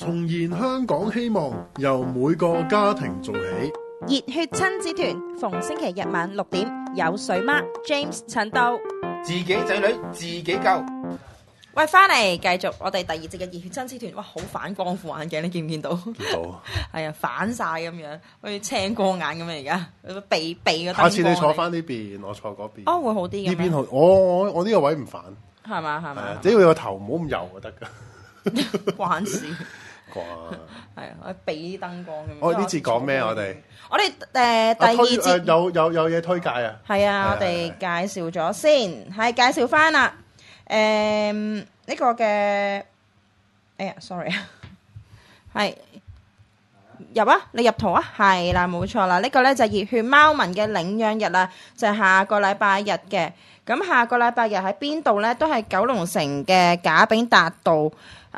重燃香港希望，由每個家庭做起。 熱血親子團逢星期日晚6點有水媽 James 陳道， 自己仔女自己救。 喂，翻嚟繼續我哋第二節嘅熱血親子團。哇，好反光副眼鏡，你見唔見到？ 見到。 係啊，反晒咁樣，好似青光眼咁樣而家，鼻個燈光。 下次你坐翻呢邊，我坐嗰邊。 哦，會好啲。 呢邊好，我呢個位唔煩。 係嘛係嘛。 只要你個頭唔好咁油就得㗎。 關事。 啩。 係啊，我俾燈光咁。 我呢節講咩？我哋第二節有嘢推介啊。 係啊，我哋介紹咗先，係介紹翻啦。呢個嘅，哎呀 ，sorry 啊，係入啊，你入圖啊，係啦，冇錯啦，呢個咧就係熱血貓文嘅領養日啦，就係下個禮拜日嘅。咁下個禮拜日喺邊度咧？都係九龍城嘅賈炳達道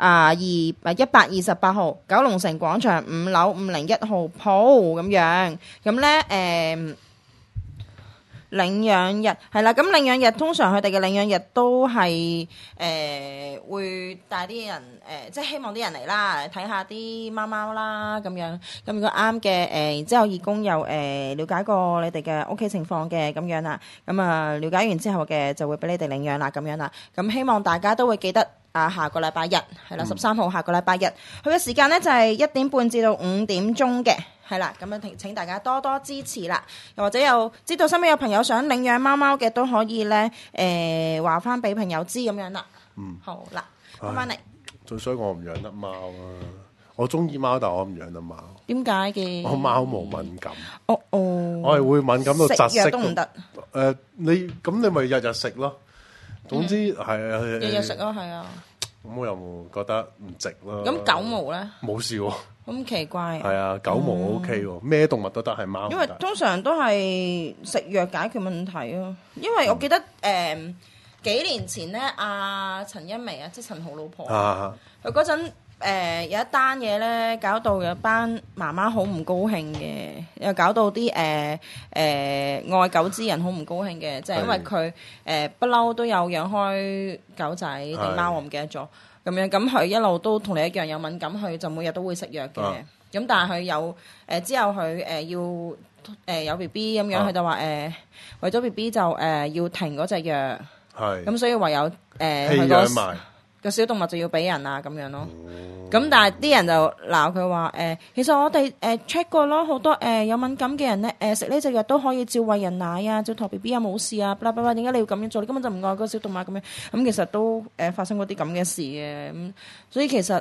128號九龍城廣場5樓501號鋪咁樣。咁咧領養日係啦，咁領養日通常佢哋嘅領養日都係會帶啲人即係希望啲人嚟啦，睇下啲貓貓啦咁樣。咁如果啱嘅然之後義工又了解過你哋嘅屋企情況嘅咁樣啦，咁了解完之後嘅就會俾你哋領養啦咁樣啦。咁希望大家都會記得下個禮拜日係啦，13號下個禮拜日，佢嘅時間咧就係1點半至到5點鐘嘅。係啦，咁樣請大家多多支持啦，又或者有知道身邊有朋友想領養貓貓嘅，都可以咧話翻俾朋友知咁樣啦。好啦，翻嚟。 最衰我唔養得貓啊！我中意貓，但我唔養得貓。 點解嘅？ 我貓毛敏感。 我係會敏感到窒息。 食藥都唔得。 你咪日日食咯。總之係啊， 日日食咯，係啊。 咁我又冇覺得唔值咯。 咁狗毛咧？ 冇事喎。 咁奇怪。 係啊，狗毛 OK 喎，咩動物都得，係貓。 因為通常都係食藥解決問題咯。因為我記得幾年前咧，阿陳茵媺即係陳豪老婆，佢嗰陣有一單嘢咧，搞到有班媽媽好唔高興嘅，又搞到啲愛狗之人好唔高興嘅，就係因為佢不嬲都有養開狗仔定貓，我唔記得咗。咁樣咁佢一路都同你一樣有敏感，佢就每日都會食藥嘅。咁但係佢有之後佢要有 B B 咁樣，佢就話為咗 B B 就要停嗰隻藥。係。咁所以唯有佢個小動物就要俾人啊咁樣咯。咁但係啲人就鬧佢話其實我哋check 過咯，好多有敏感嘅人咧食呢隻藥都可以照餵人奶啊，照托 B B 啊冇事啊，點解你要咁樣做？你根本就唔愛個小動物咁樣。咁其實都發生過啲咁嘅事嘅。咁所以其實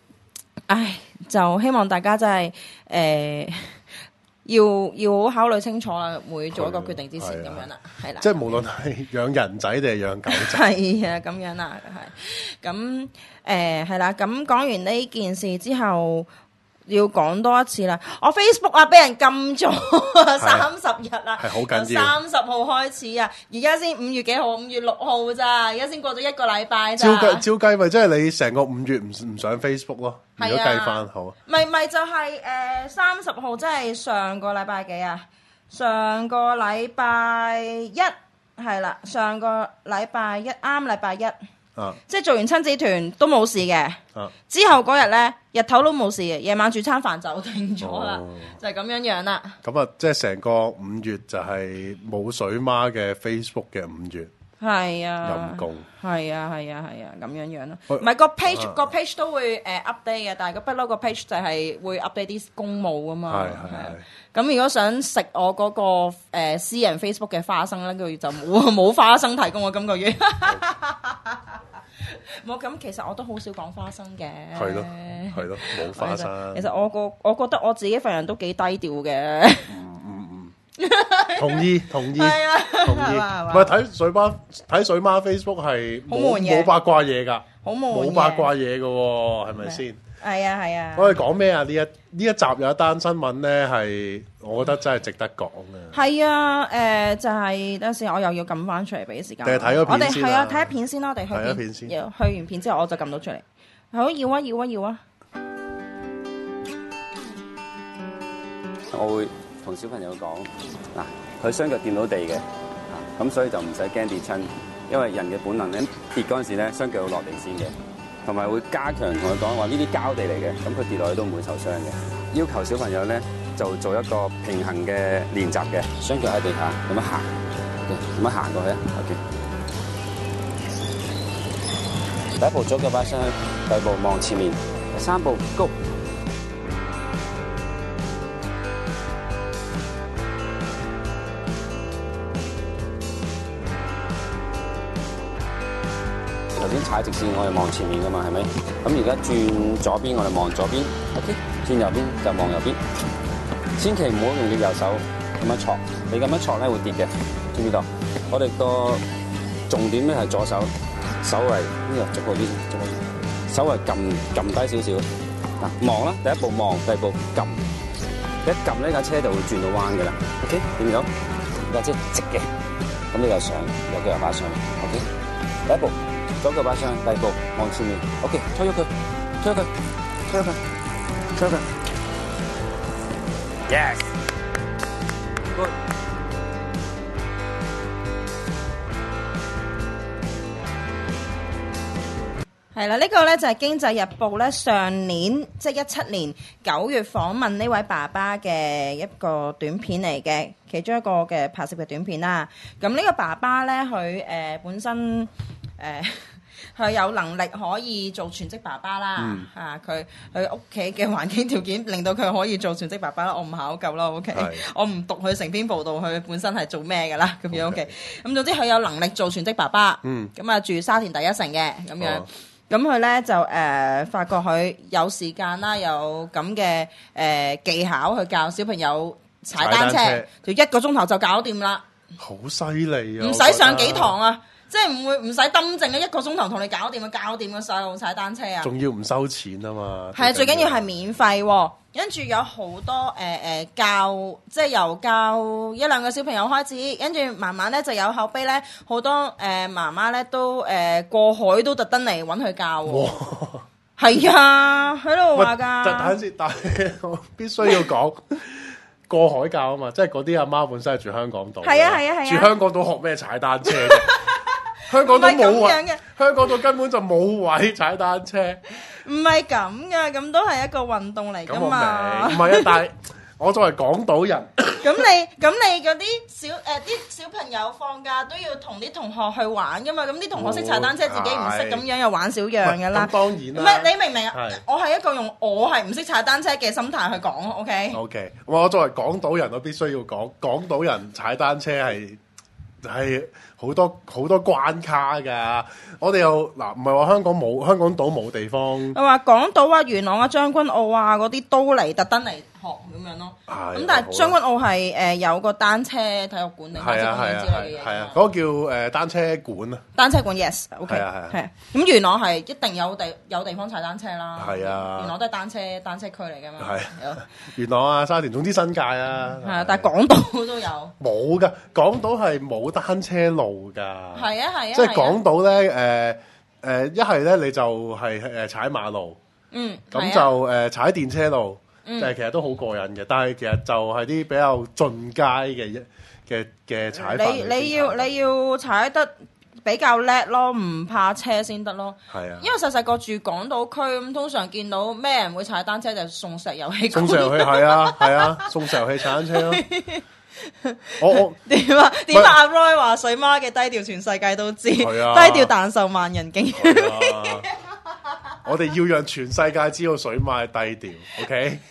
就希望大家真係要好考慮清楚啦，會做一個決定之前咁樣啦，係啦。 即係無論係養人仔定係養狗仔， 係啊，咁樣啦，係。咁係啦，咁講完呢件事之後，要講多一次啦。我 Facebook 俾人禁咗30日啦， 係好緊要。 30號開始啊，而家先5月幾號？5月6號咋？而家先過咗1個禮拜咋？ 照計咪即係你成個5月唔上 Facebook 咯？如果計翻好， 咪就係30號，即係上個禮拜幾啊？上個禮拜一係啦，上個禮拜一啱禮拜一。即係做完親子團都冇事嘅，之後嗰日咧日頭都冇事嘅，夜晚煮餐飯就停咗啦，就係咁樣啦。 咁即係成個5月就係冇水媽嘅 Facebook 嘅5月。 係啊， 陰公。係啊， 咁樣咯。唔係個 page 都會update 嘅，但係個不嬲個 page 就係會 update 啲公務啊嘛。係。咁如果想食我嗰個私人 Facebook 嘅花生咧，佢就冇花生提供我今個月。冇咁，其實我都好少講花生嘅。係咯， 冇花生。 其實我覺得我自己份人都幾低調嘅。 同意。係啊，同意。唔係睇水媽 Facebook 係冇八卦嘢㗎， 好悶嘅。 冇八卦嘢㗎喎，係咪先？ 係啊。 我哋講咩啊？呢一集有一單新聞咧，係我覺得真係值得講嘅。係啊，就係等陣先，我又要撳翻出嚟俾時間。 定係睇咗片先。 我哋係啊，睇一片先啦。我哋睇一片先。 去完片之後，我就撳到出嚟。好，要啊！ 我會同小朋友講嗱，佢雙腳掂到地嘅，咁所以就唔使驚跌親，因為人嘅本能咧跌嗰陣時咧，雙腳會落地先嘅。 同埋會加強同佢講話呢啲膠地嚟嘅，咁佢跌落去都唔會受傷嘅。要求小朋友咧就做一個平衡嘅練習嘅，雙腳喺地下咁樣行，咁樣行過去啊。OK。第一步左腳擺上去，第二步望前面，第三步 Go。頭先踩直線，我哋望前面噶嘛，係咪？咁而家轉左邊，我哋望左邊 ，OK。轉右邊就望右邊，千祈唔好用隻右手咁樣戳，你咁樣戳咧會跌嘅，知唔知道？我哋個重點咧係左手，手圍呢個足部邊，手圍撳低少少，嗱望啦，第一步望，第二步撳，一撳呢架車就會轉到彎嘅啦 ，OK， 見唔到？架車直嘅，咁你就上，右腳又擺上去 ，OK， 第一步左腳擺上，第二步望前面 ，OK， 推咗佢，推咗佢，推咗佢。Yes. Good. 係啦，呢個咧就係《經濟日報》咧上年即係17年9月訪問呢位爸爸嘅一個短片嚟嘅，其中一個嘅拍攝嘅短片啦。咁呢個爸爸咧，佢本身佢有能力可以做全職爸爸啦，佢屋企嘅環境條件令到佢可以做全職爸爸啦。我唔考究啦 ，OK， 我唔讀佢成篇報道，佢本身係做咩㗎啦，咁樣 OK。咁總之佢有能力做全職爸爸，咁啊住沙田第一城嘅咁樣。咁佢咧就發覺佢有時間啦，有咁嘅技巧去教小朋友踩單車，就1個鐘頭就搞掂啦。 好犀利啊！ 唔使上幾堂啊！即係唔使登正啊，1個鐘頭同你搞掂啊，搞掂個細路踩單車啊！ 仲要唔收錢啊嘛？ 係啊，最緊要係免費喎。跟住有好多教，即係由教1-2個小朋友開始，跟住慢慢咧就有口碑咧，好多媽媽咧都過海都特登嚟揾佢教喎。係啊，喺度話㗎。 但係我必須要講。過海教啊嘛，即係嗰啲阿媽本身係住香港島， 係啊， 住香港島學咩踩單車啫？香港島冇位，香港島根本就冇位踩單車。 唔係咁噶，咁都係一個運動嚟噶嘛。 唔係啊，但係我作為港島人， 咁你嗰啲小朋友放假都要同啲同學去玩噶嘛？咁啲同學識踩單車，自己唔識咁樣又玩少樣噶啦。 咁當然啦。 唔係你明唔明啊？我係一個用我係唔識踩單車嘅心態去講 ，OK？ OK， 我作為港島人，我必須要講，港島人踩單車係好多關卡㗎。我哋又嗱，唔係話香港島冇地方。 我話港島啊、元朗啊、將軍澳啊嗰啲都嚟特登嚟學咁樣咯。咁但係將軍澳係有個單車體育館定單車公園之類嘅嘢。係啊， 嗰個叫單車館啊。單車館 yes，OK。係啊。咁元朗係一定有地方踩單車啦。 係啊。 元朗都係單車區嚟㗎嘛。係。 元朗啊、沙田，總之新界啊。係啊， 但係港島都有。冇㗎，港島係冇單車路㗎。係啊。 即係港島咧一係咧你就係踩馬路，咁就踩電車路，其實都好過癮嘅。但係其實就係啲比較進階嘅踩法。你要踩得比較叻咯，唔怕車先得咯。係啊，因為細個住港島區，咁通常見到咩人會踩單車就送石油氣。送石油氣係啊，送石油氣踩單車咯。我點啊？阿 Roy 話水媽嘅低調全世界都知，低調但受萬人敬。我哋要讓全世界知道水媽係低調 ，OK？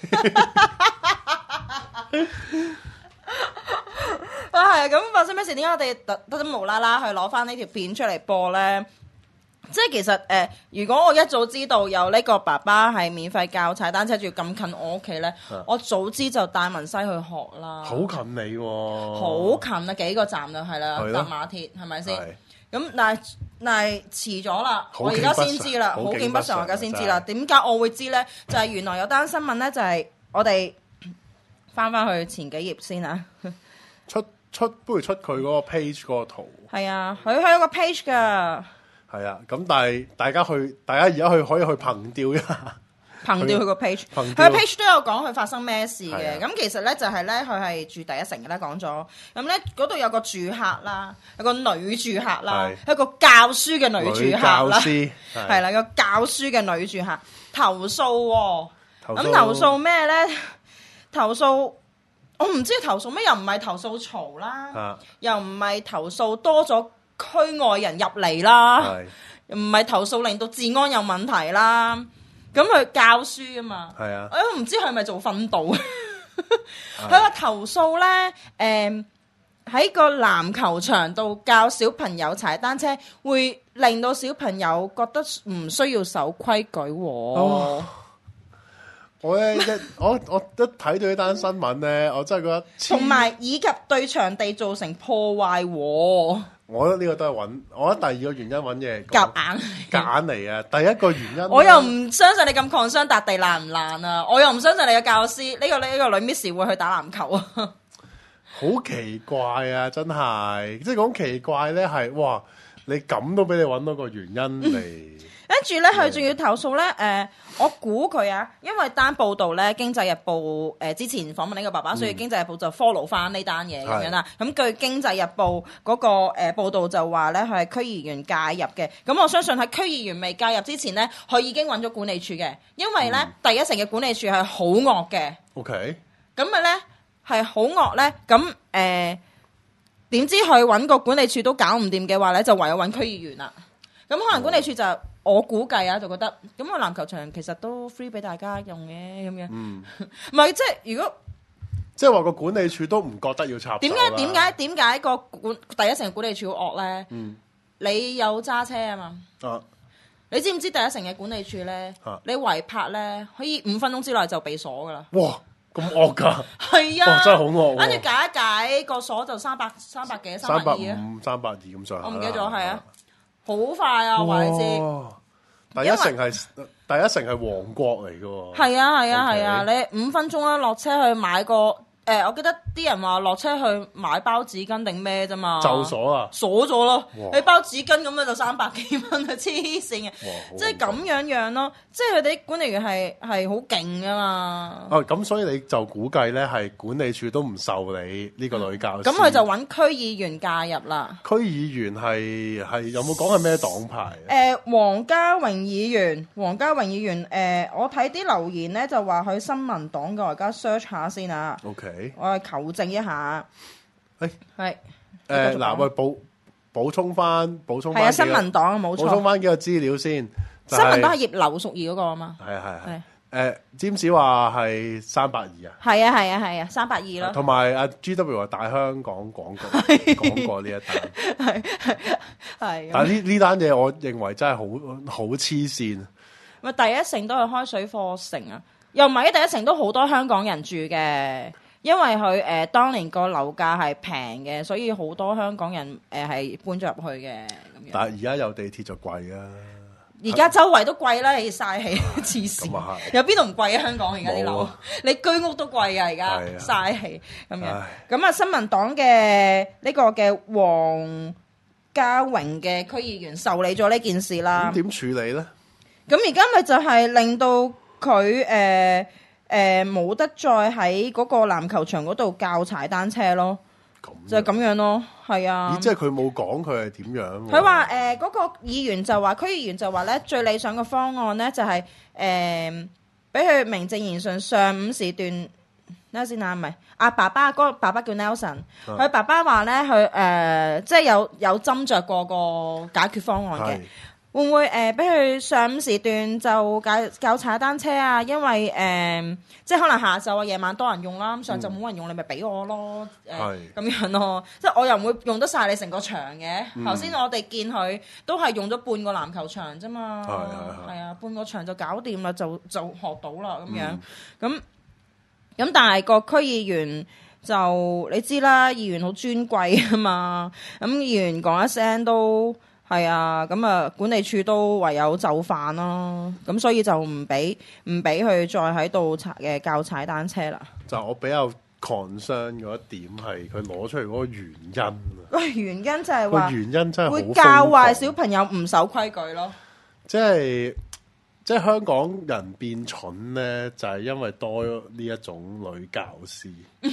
係啊，咁發生咩事？點解我哋特登無啦啦去攞翻呢條片出嚟播咧？即係其實如果我一早知道有呢個爸爸係免費教踩單車，仲要咁近我屋企咧，我早知就帶文西去學啦。好近你喎，好近啊，幾個站就係啦，搭馬鐵係咪先？咁但係遲咗啦，我而家先知啦，好景不常，我而家先知啦。點解我會知咧？就係原來有單新聞咧，就係我哋翻去前幾頁先啊。不如出佢嗰個 page 嗰個圖。係啊，佢有個 page 㗎。係啊，咁但係大家而家可以去憑吊一下， 憑掉佢個 page，佢個 page 都有講佢發生咩事嘅。咁其實咧就係咧，佢係住第一城嘅啦，講咗。咁咧嗰度有個住客啦，有個女住客啦，一個教書嘅女住客啦，係啦，有個教書嘅女住客投訴喎。咁投訴咩咧？投訴我唔知投訴咩，又唔係投訴嘈啦，又唔係投訴多咗區外人入嚟啦，唔係投訴令到治安有問題啦。咁佢教書啊嘛，係啊，我都唔知佢係咪做訓導。佢話投訴咧，喺個籃球場度教小朋友踩單車，會令到小朋友覺得唔需要守規矩喎。 我一睇到呢單新聞咧，我真係覺得同埋以及對場地造成破壞喎。 我覺得呢個都係揾，我覺得第二個原因揾嘢夾硬嚟啊！第一個原因我又唔相信你咁抗傷笪地爛唔爛啊！我又唔相信你嘅教師呢個女 Miss 會去打籃球啊！ 好奇怪啊！真係，即係講奇怪咧，係哇！你咁都俾你揾到個原因嚟。 跟住咧，佢仲要投訴咧。我估佢啊，因為單報道咧，《經濟日報》之前訪問呢個爸爸，所以《經濟日報》就 follow 翻呢單嘢咁樣啦。咁據《經濟日報》嗰個報道就話咧，佢係區議員介入嘅。咁我相信喺區議員未介入之前咧，佢已經揾咗管理處嘅，因為咧第一城嘅管理處係好惡嘅。 OK。 咁咪咧係好惡咧，咁點知佢揾個管理處都搞唔掂嘅話咧，就唯有揾區議員啦。咁可能管理處就我估計啊，就覺得咁個籃球場其實都 free 俾大家用嘅咁樣，唔係即係如果即係話個管理處都唔覺得要插手啦。 點解個第一城嘅管理處好惡咧？你有揸車啊嘛？你知唔知第一城嘅管理處咧？你違泊咧，可以5分鐘之內就被鎖噶啦。哇！ 咁惡噶， 係啊， 真係好惡。 跟住解一解個鎖就300幾320啊 ，350、320咁上下。 我唔記得咗，係啊，好快啊！話你知， 第一城係王國嚟㗎喎。 係啊，你5分鐘啦，落車去買個。我記得啲人話落車去買包紙巾定咩啫嘛， 就鎖啦， 鎖咗咯。你包紙巾咁樣就300幾蚊啊，黐線嘅，即係咁樣咯。即係佢哋啲管理員係好勁噶嘛。 咁所以你就估計咧，係管理處都唔受你呢個女教師。 咁佢就揾區議員介入啦。 區議員係有冇講係咩黨派？ 黃家榮議員，我睇啲留言咧就話佢新民黨嘅，我而家 search 下先啊。 OK。 我係求證一下，係嗱，喂補充翻，係啊，新民黨冇錯， 補充翻幾個資料先。 新民黨係葉劉淑儀嗰個啊嘛， 係詹士話係320啊， 係啊，320咯， 同埋阿 GW 話大香港廣告講過呢一單，係，但係呢單嘢我認為真係好黐線。 咪第一城都係開水貨城啊，又唔係第一城都好多香港人住嘅。因為佢當年個樓價係平嘅，所以好多香港人係搬咗入去嘅咁樣。但係而家有地鐵就貴啊！ 而家周圍都貴啦，你嘥氣黐線，有邊度唔貴啊？香港而家啲樓，你居屋都貴啊！而家嘥氣咁樣。咁啊，新民黨嘅呢個嘅黃家榮嘅區議員受理咗呢件事啦。 點處理咧？ 咁而家咪就係令到佢冇得再喺嗰個籃球場嗰度教踩單車咯，就係咁樣咯，係啊。 即係佢冇講佢係點樣？ 佢話嗰個議員就話，區議員就話咧，最理想嘅方案咧就係俾佢名正言順上午時段。等下先啊，唔係阿爸爸，嗰個爸爸叫 Nelson，佢爸爸話咧，佢即係有斟酌過個解決方案嘅。會唔會俾佢上午時段就教踩單車啊？因為即係可能下晝啊、夜晚多人用啦，咁上晝冇人用，你咪俾我咯，咁樣咯。即係我又唔會用得晒你成個場嘅。頭先我哋見佢都係用咗半個籃球場啫嘛，係啊，半個場就搞掂啦，就學到啦咁樣。咁但係個區議員就你知啦，議員好尊貴啊嘛，咁議員講一聲都。係啊，咁啊管理處都唯有就範咯，咁所以就唔俾佢再喺度教踩單車啦。 就我比較 concern 嗰一點係佢攞出嚟嗰個原因。 喂，原因就係話原因真係會教壞小朋友唔守規矩咯。 即係即係香港人變蠢咧，就係因為多呢一種女教師。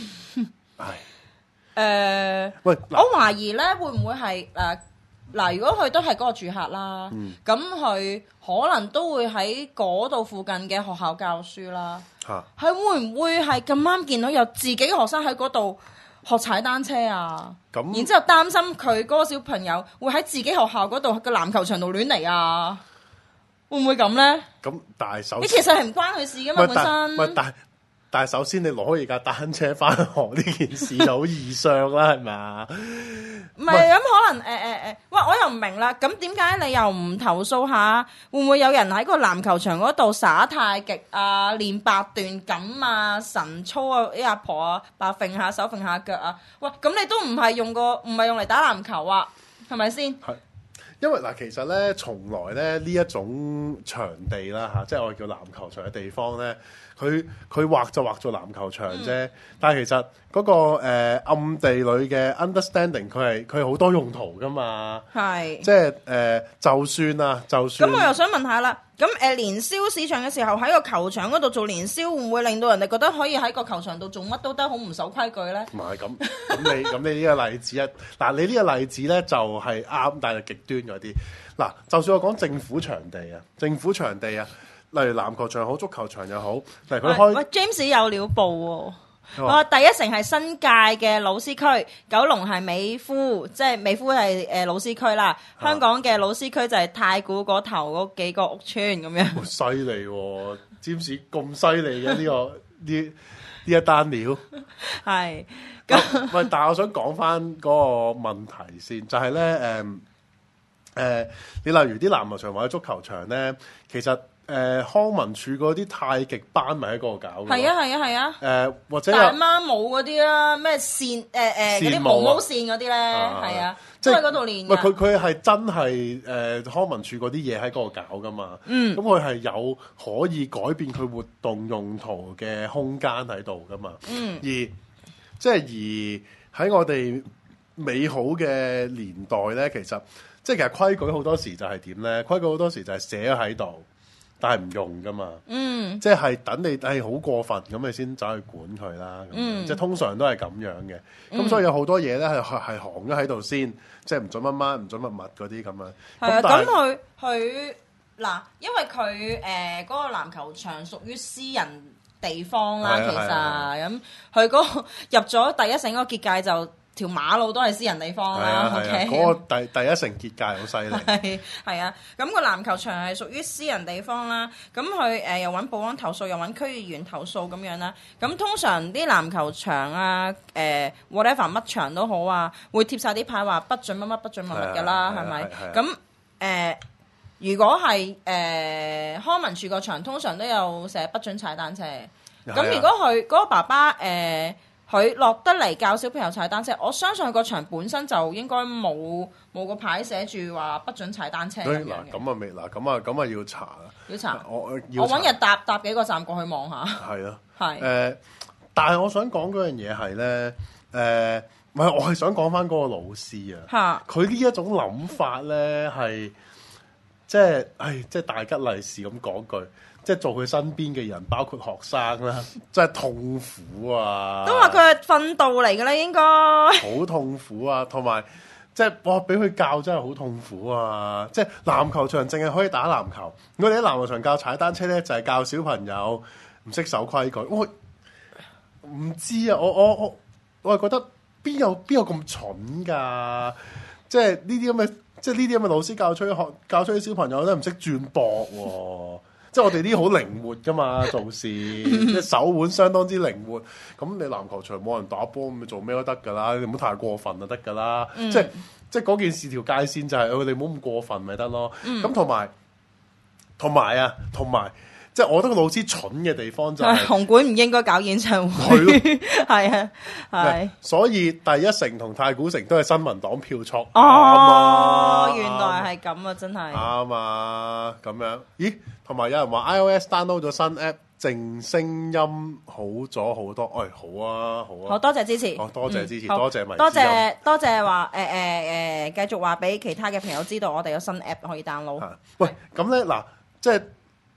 唉，喂， 我懷疑咧會唔會係嗱，如果佢都係嗰個住客啦，咁佢可能都會喺嗰度附近嘅學校教書啦。佢會唔會係咁啱見到有自己嘅學生喺嗰度學踩單車啊？然之後擔心佢嗰個小朋友會喺自己學校嗰度嘅籃球場度亂嚟啊？會唔會咁咧？ 咁但係首先， 你其實係唔關佢事噶嘛，本身。 但係首先你攞起架單車翻學呢件事就好異常啦，係咪？ 唔係咁可能喂，我又唔明啦。咁點解你又唔投訴下？會唔會有人喺個籃球場嗰度耍太極啊、練八段錦啊、神操啊？啲阿婆啊，白揈下手、揈下腳啊？喂，咁你都唔係用嚟打籃球啊？係咪先？ 係。因為嗱，其實咧，從來咧呢一種場地啦嚇，即係我哋叫籃球場嘅地方咧，佢畫就畫做籃球場啫。但係其實嗰個暗地裏嘅 understanding，佢係好多用途噶嘛。係，即係就算。咁我又想問下啦，咁年宵市場嘅時候喺個球場嗰度做年宵，會唔會令到人哋覺得可以喺個球場度做乜都得，好唔守規矩咧？唔係咁你呢個例子啊，嗱你呢個例子咧就係啱，但係極端咗啲。嗱，就算我講政府場地啊，例如籃球場好、足球場又好，例如佢開。喂 James 有料報喎。我第一城係新界嘅老師區，九龍係美孚，即係美孚係老師區啦。香港嘅老師區就係太古嗰頭嗰幾個屋村咁樣。好犀利喎，James 咁犀利嘅呢一單料。係咁，喂，但係我想講翻嗰個問題先，就係咧你例如啲籃球場或者足球場咧，其實。康文署嗰啲太極班咪喺嗰度搞嘅，係啊，或者大媽舞嗰啲啦，咩線嗰啲毛毛線嗰啲咧，係啊，都喺嗰度練。喂，佢係真係康文署嗰啲嘢喺嗰度搞噶嘛？咁佢係有可以改變佢活動用途嘅空間喺度噶嘛？而喺我哋美好嘅年代咧，其實規矩好多時就係點咧？規矩好多時就係寫咗喺度。但係唔用噶嘛，即係等你係好過分咁，你先走去管佢啦。即係通常都係咁樣嘅。咁所以有好多嘢咧係行咗喺度先，即係唔准乜乜，唔准乜乜嗰啲咁樣。係啊，咁佢嗱，因為佢嗰個籃球場屬於私人地方啦，其實咁佢嗰個入咗第一城嗰個結界就。條馬路都係私人地方啦，OK。嗰個第一城結界好犀利。係啊，咁個籃球場係屬於私人地方啦。咁佢又揾保安投訴，又揾區議員投訴咁樣啦。咁通常啲籃球場啊，whatever 乜場都好啊，會貼晒啲牌話不准乜乜不准乜乜㗎啦，係咪？咁如果係康文署個場，通常都有寫不准踩單車。咁如果佢嗰個爸爸佢落得嚟教小朋友踩單車，我相信佢個場本身就應該冇個牌寫住話不准踩單車咁樣嘅。咁啊未，咁啊要查啦。要查，我揾日搭幾個站過去望下。係咯，係。但係我想講嗰樣嘢係咧，唔係我係想講翻嗰個老師啊。佢呢一種諗法咧係，即係大吉利是咁講句。即係做佢身邊嘅人，包括學生啦，真係痛苦啊！都話佢係訓導嚟㗎啦，應該好痛苦啊！同埋即係哇，俾佢教真係好痛苦啊！即係籃球場淨係可以打籃球，我哋喺籃球場教踩單車咧，就係教小朋友唔識守規矩。我唔知啊，我係覺得邊有咁蠢㗎？即係呢啲咁嘅老師教出啲小朋友都唔識轉膊喎。即係我哋啲好靈活噶嘛，做事即係手腕相當之靈活。咁你籃球場冇人打波，咁你做咩都得㗎啦。你唔好太過分就得㗎啦。即係嗰件事條界線就係你唔好咁過分咪得咯。咁同埋即係我覺得個老師蠢嘅地方就係紅館唔應該搞演唱會。係啊，係。所以第一城同太古城都係新民黨票倉。哦，原來係咁啊！真係啱啊！咁樣，咦？同埋有人話 iOS download 咗新 app，靜聲音好咗好多。好啊，好啊。好多謝支持。多謝支持，多謝迷。多謝話繼續話俾其他嘅朋友知道，我哋有新 app 可以 download。喂，咁咧嗱，即係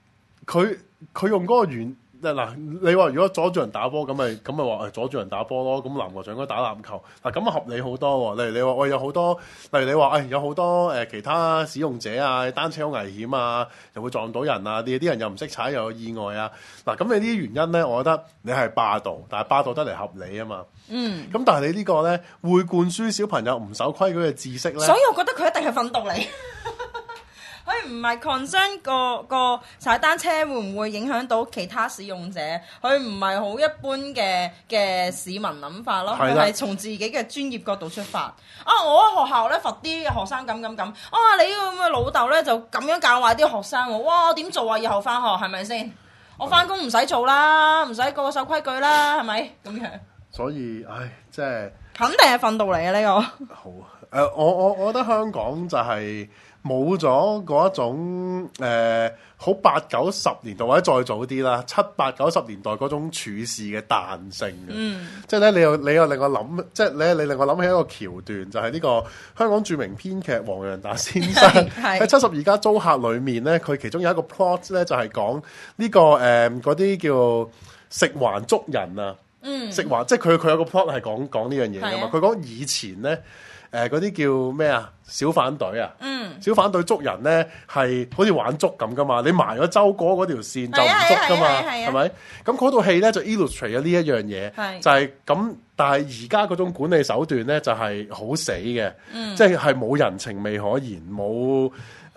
佢用嗰個原嗱，你話如果阻住人打波咁咪話阻住人打波咯，咁籃球場應該打籃球嗱，咁啊合理好多喎。例如你話喂有好多，例如你話有好多其他使用者啊，單車好危險啊，又會撞到人啊，啲人又唔識踩又有意外啊，嗱咁你呢啲原因咧，我覺得你係霸道，但係霸道得嚟合理啊嘛。咁但係你呢個咧會灌輸小朋友唔守規矩嘅知識咧， 所以我覺得佢一定係訓導嚟。佢唔係 concern 個踩單車會唔會影響到其他使用者，佢唔係好一般嘅市民諗法咯，佢係從自己嘅專業角度出發。我喺學校咧罰啲學生咁，你咁嘅老豆咧就咁樣教壞啲學生喎，哇點做啊？以後翻學係咪先？我翻工唔使做啦，唔使個守規矩啦，係咪咁樣？所以即係肯定係訓導嚟嘅呢個。 好我覺得香港就係冇咗嗰一種好8-90年代或者再早啲啦，7-8-90年代嗰種處事嘅彈性嘅。即係咧你又令我諗，即係你令我諗起一個橋段，就係呢個香港著名編劇黃洋達先生喺《72家租客》裏面咧，佢其中有一個 plot 咧就係講呢個嗰啲叫食環捉人啊。食環即係佢有個 plot 係講呢樣嘢㗎嘛。佢講以前咧嗰啲叫咩啊？小販隊啊，小販隊捉人咧係好似玩捉咁噶嘛，你埋咗周哥嗰條線就唔捉噶嘛，係咪？咁嗰套戲咧就 illustrate 咗呢一樣嘢，就係咁。但係而家嗰種管理手段咧就係好死嘅，即係冇人情味可言，冇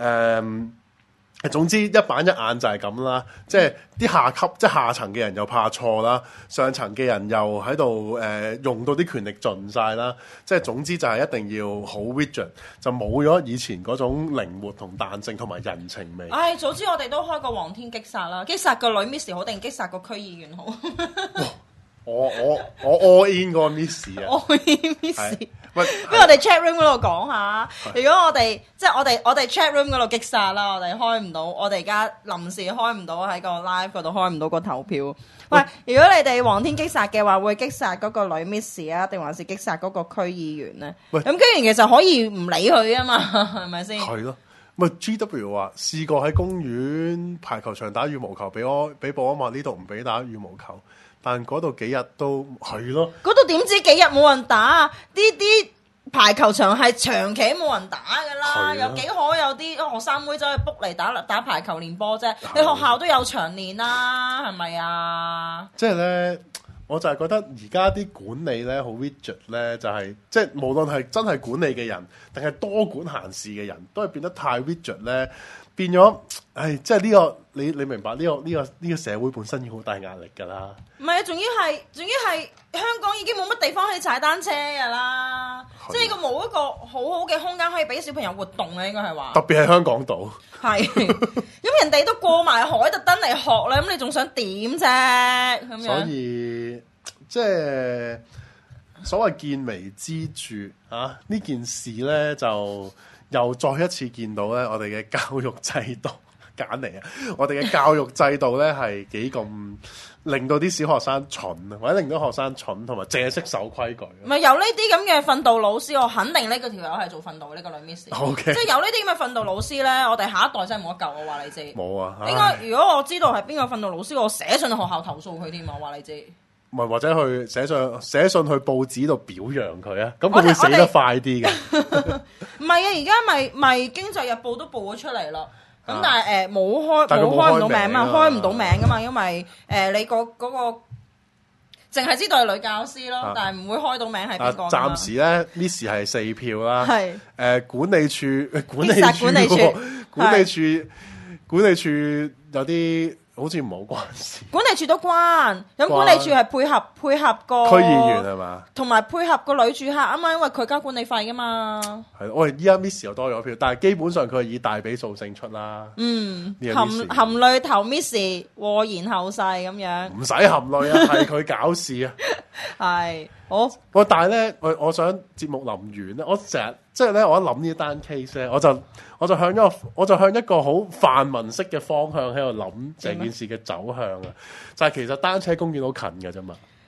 總之一板一眼就係咁啦，即係啲下級即係下層嘅人又怕錯啦，上層嘅人又喺度用到啲權力盡晒啦，即係總之就係一定要好 rigid，就冇咗以前嗰種靈活同彈性同埋人情味。 早知我哋都開個皇天擊殺啦，擊殺個女 Miss 好定擊殺個區議員好？ 我 all in 個 Miss 啊 ，all in Miss。不如我哋 chat room 嗰度講下，如果我哋即係我哋 chat room 嗰度擊殺啦，我哋開唔到，我哋而家臨時開唔到喺個 live 嗰度開唔到個投票。喂，如果你哋皇天擊殺嘅話，會擊殺嗰個女 Miss 啊，定還是擊殺嗰個區議員咧？咁區議員其實可以唔理佢啊嘛，係咪先？ 係咯。咪 GW 話試過喺公園排球場打羽毛球，俾保安話呢度唔俾打羽毛球，但嗰度幾日都係咯。嗰度點知幾日冇人打啊？啲排球場係長期冇人打㗎啦，有幾可有啲學生妹走去 book 嚟打排球練波啫？你學校都有場練啦，係咪啊？ 即係咧。我就係覺得而家啲管理咧好 rigid 咧，就係即係無論係真係管理嘅人，定係多管閒事嘅人，都係變得太 rigid 咧，變咗，即係呢個你明白呢個社會本身已經好大壓力㗎啦。 唔係啊，仲要係香港已經冇乜地方可以踩單車㗎啦，即係冇一個好好嘅空間可以俾小朋友活動啊，應該係話。 特別係香港島。係， 咁人哋都過埋海特登嚟學啦，咁你仲想點啫？咁樣。所以即係所謂見微知著啊，呢件事咧就又再一次見到咧，我哋嘅教育制度揀嚟啊！我哋嘅教育制度咧係幾咁令到啲小學生蠢啊，或者令到學生蠢，同埋淨係識守規矩。 唔係有呢啲咁嘅訓導老師，我肯定呢個條友係做訓導呢個女 Miss。 Okay. 即係有呢啲咁嘅訓導老師咧，我哋下一代真係冇得救。我話你知。 冇啊！ 應該如果我知道係邊個訓導老師，我寫信去學校投訴佢添啊！我話你知。 唔係或者去寫信去報紙度表揚佢啊，咁佢會死得快啲嘅。 唔係啊，而家咪經濟日報都報咗出嚟咯。咁但係冇開唔到名嘛，開唔到名噶嘛，因為你嗰個淨係知道係女教師咯，但係唔會開到名係邊個。暫時咧 Miss 係4票啦，係管理處有啲。好似唔好關事， 管理處都關，咁管理處係配合個區議員係嘛， 同埋配合個女住客啊嘛，因為佢交管理費噶嘛。係， 我哋依家 Miss 又多咗票，但係基本上佢係以大比數勝出啦。 含淚投 Miss， 禍延後世咁樣。唔使含淚啊，係佢搞事啊。 係，好。 但係咧，我想節目臨完咧，我成日即係咧，我一諗呢單 case 咧，我就向一個好泛民式嘅方向喺度諗成件事嘅走向啊，就係其實單車公園好近㗎啫嘛。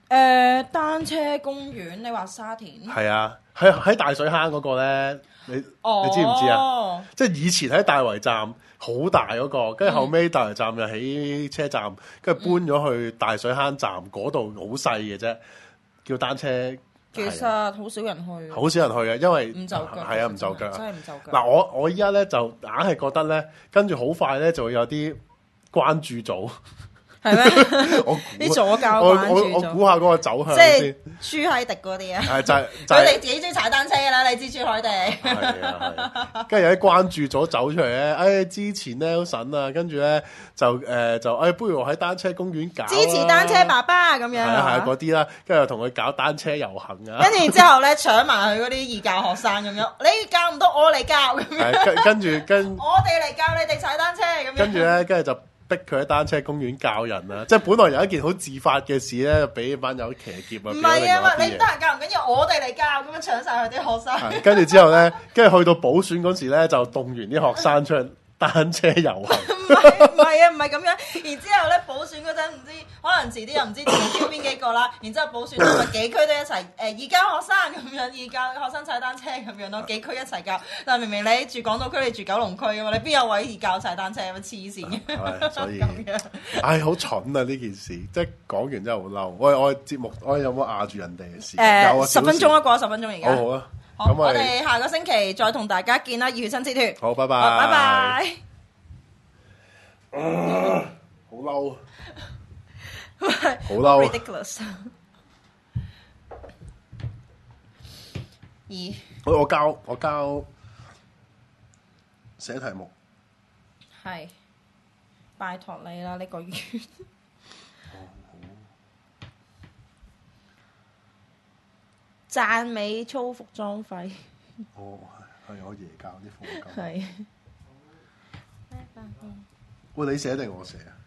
單車公園，你話沙田？ 係啊，喺大水坑嗰個咧，你知唔知啊？即係以前喺大圍站好大嗰個，跟住後尾大圍站又起車站，跟住搬咗去大水坑站嗰度，好細嘅啫，叫單車。 其實好少人去， 好少人去嘅，因為唔就腳， 係啊，唔就腳， 真係唔就腳。 嗱，我依家咧就硬係覺得咧，跟住好快咧就會有啲關注組。 係咩？ 我啲左膠關注我估下嗰個走向即係先。 朱海迪嗰啲啊， 係就佢哋自己中意踩單車㗎啦，你知朱海迪。 係啊，跟住有啲關注組走出嚟咧，之前咧好神啊，跟住咧就不如我喺單車公園搞支持單車爸爸咁樣。 係啊嗰啲啦，跟住又同佢搞單車遊行啊。 跟住之後咧搶埋佢嗰啲義教學生咁樣，你教唔到我嚟教咁樣。 跟住我哋嚟教你哋踩單車咁樣。 跟住咧，跟住就逼佢喺單車公園教人啊！即係本來有一件好自發嘅事咧，俾班友騎劫啊！ 唔係啊嘛，你唔得閒教唔緊要，我哋嚟教咁樣搶晒佢啲學生。 跟住之後咧，跟住去到補選嗰時咧，就動員啲學生出去單車遊行。 唔係咁樣。然之後咧補選嗰陣唔知，可能遲啲又唔知挑邊幾個啦。然之後補選咪幾區都一齊義教學生咁樣，義教學生踩單車咁樣咯，幾區一齊教。但係明明你住港島區，你住九龍區㗎嘛，你邊有位義教踩單車咁黐線嘅？ 所以好蠢啊！呢件事即係講完真係好嬲。我節目我有冇壓住人哋嘅事？有啊， 10分鐘啊，過10分鐘而家。 好啊。 好，我哋下個星期再同大家見啦，熱血親子團。 好，拜拜。 拜拜。 好嬲， 好嬲 ridiculous。 我交寫題目， 係拜託你啦呢個月。讚美操服裝費。 係我爺教啲課金。 係。 喂，你寫定我寫啊？